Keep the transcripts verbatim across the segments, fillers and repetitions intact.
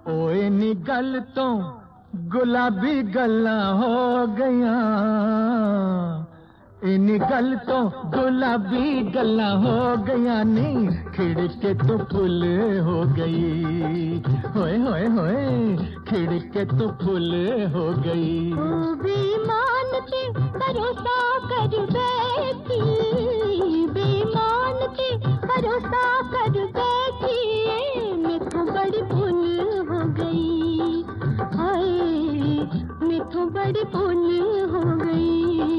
ओए नी गल तो गुलाबी गल्ला हो गया, इन गल तो गुलाबी गल्ला हो गया नी, खिड़के तो फुल हो गई। होए होए होए खिड़के तो फुल हो गई। बेईमान पे भरोसा कर बैठी, बेईमान पे भरोसा कर बैठी, मैं तो बड़ी भूल हो गई। हाय मैं तो बड़ी भूल हो गई।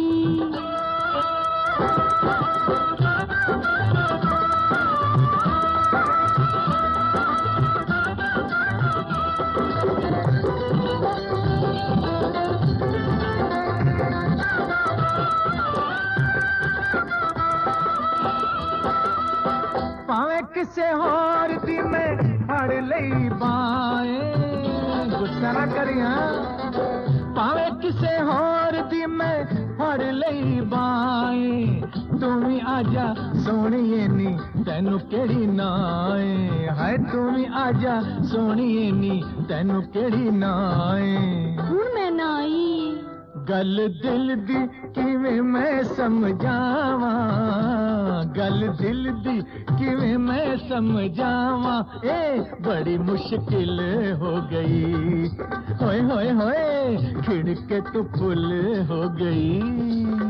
किसे होर दी मैं फड़ लई बाएं, गुस्सा ना करिया। पावे किसे होर दी मैं फड़ लई बाएं, तू भी आजा सोहणीए नी तैनू केड़ी नाए। हाय तू भी आजा सोहणीए नी तैनू केड़ी नाए। हुण मैं ना आई गल दिल दी किवें मैं समझावा, गल दिल दी किवें मैं समझावा, ए बड़ी मुश्किल हो गई। होए होए होए खिड़के तो फुल हो गई।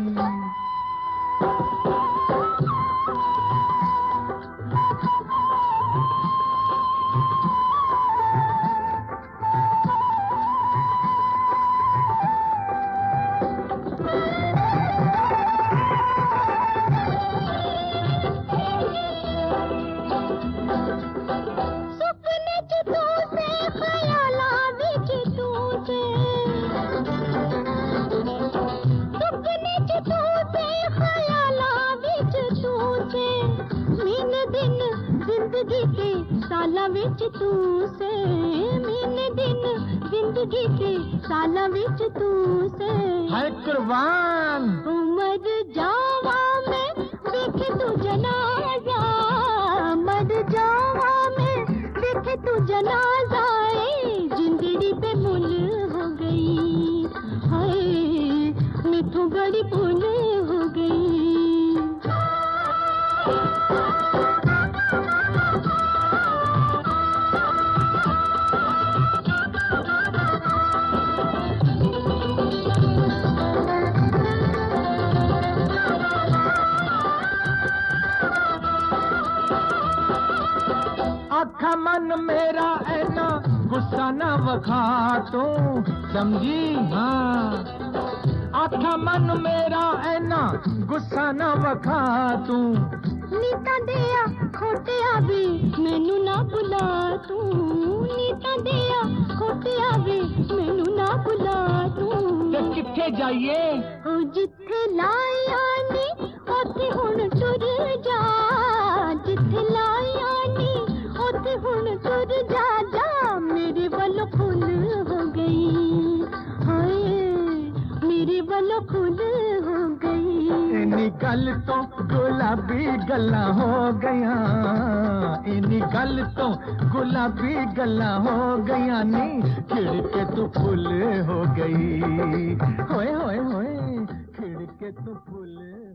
साला विच तू से मीने दिन जिंदगी के साला विच तू से। हाय कुर्बान मर जावा मैं देखे तू जनाजा, मर जावा मैं देखे तू जनाजा, जिंदगी पे मुल हो गई। हाय मैं तो बड़ी भूल हो गई। आखा मन मेरा ऐना गुस्सा न वखा तू समझी। हाँ आखा मन मेरा ऐना गुस्सा न वखा तू, नीता दिया खोटिया भी मैनू ना बुला तू, नीता दिया खोटिया भी मैनू ना बुला तू। ते किथे जाइए ओ जिथे लाया नी ओथे हुण टुर जा, जिथे लाया नी ओथे हुण टुर जा, जा मेरे वालों फुल हो गई। हाय मेरे वालों फुल हो गई। इनी गल तो गुलाबी गल्ला हो गया, इनी गल तो गुलाबी गल्ला हो गया नी, खिड़के तो फुल हो गई। होए होए होए खिड़के तो फुल